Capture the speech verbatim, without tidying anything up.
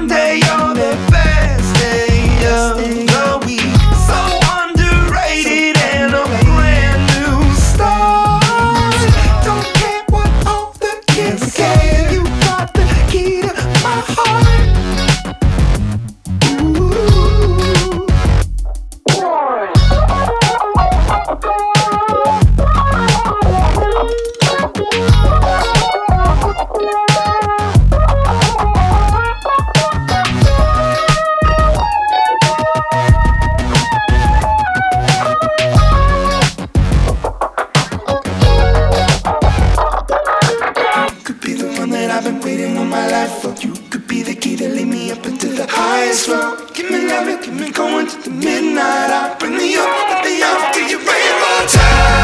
Monday, you're the best day of the week. So underrated and a brand new start. Don't care what all the kids say, you got the key to my heart. Ooh. I've been waiting all my life for. You could be the key to lead me up into the highest floor. Keep me loving, keep me going to the midnight hour. Bring me up, let me out, till you rain more time.